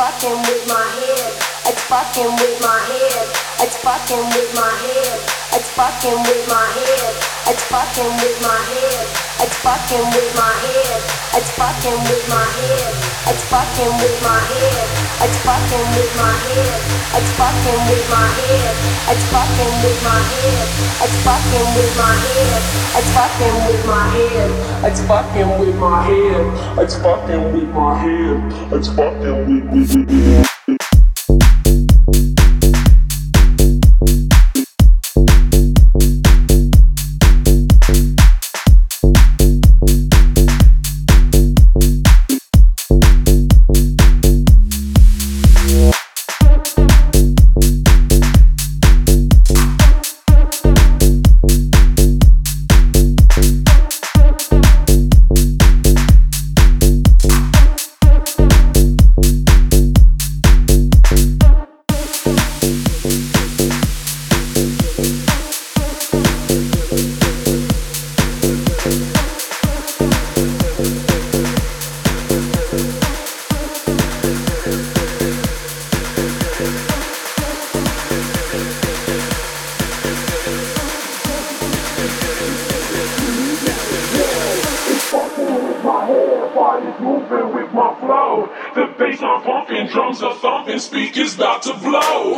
fucking with my head. It's fucking with my head. It's fucking with my head. It's fucking with my head. It's fucking with my head. It's fucking with my head. It's fucking with my head. It's fucking with my head. It's fucking with my head. It's fucking with my head. It's fucking with my head. It's fucking with my head. It's fucking with my head. It's fucking with my head. It's fucking with my head. It's fucking with me. Moving with my flow, the bass I'm pumping, drums are thumping, speakers about to blow.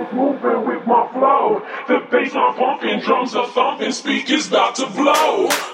Moving with my flow, the bass I'm pumping, drums are thumping, speakers about to blow.